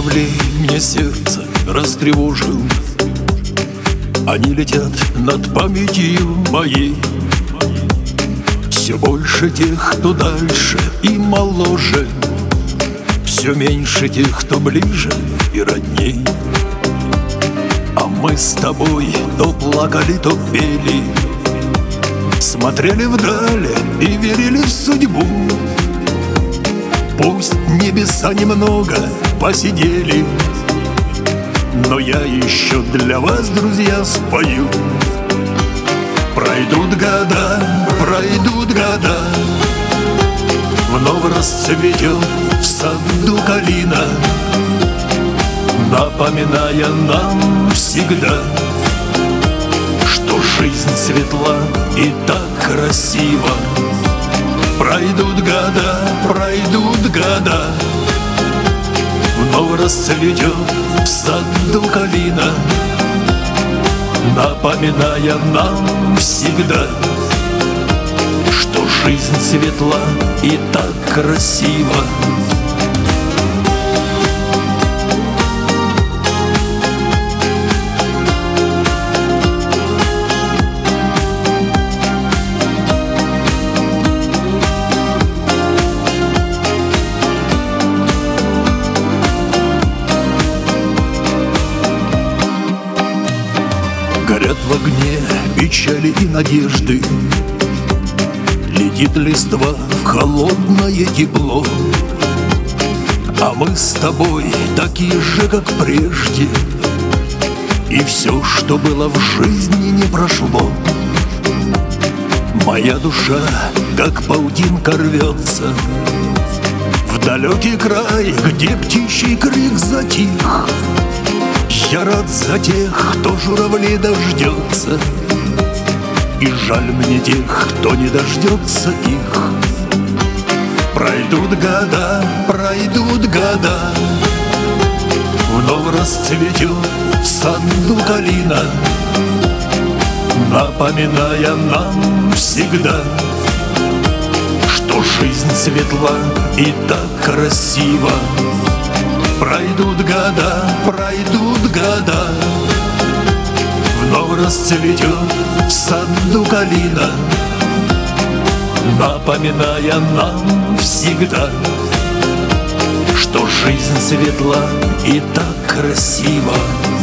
журавлей мне сердце растревожил. Они летят над памятью моей. Все больше тех, кто дальше и моложе, все меньше тех, кто ближе и родней. А мы с тобой то плакали, то пели, смотрели вдаль и верили в судьбу. Пусть небеса немного посидели, но я еще для вас, друзья, спою. Пройдут года, вновь расцветет в саду калина, напоминая нам всегда, что жизнь светла и так красива. Пройдут года, вновь расцветет в саду калина, напоминая нам всегда, что жизнь светла и так красива. Горят в огне печали и надежды, летит листва в холодное тепло. А мы с тобой такие же, как прежде, и все, что было в жизни, не прошло. Моя душа, как паутинка, рвется в далекий край, где птичий крик затих. Я рад за тех, кто журавлей дождется, и жаль мне тех, кто не дождется их. Пройдут года, вновь расцветет в саду калина, напоминая нам всегда, что жизнь светла и так красива. Пройдут года, вновь расцветет в саду калина, напоминая нам всегда, что жизнь светла и так красива.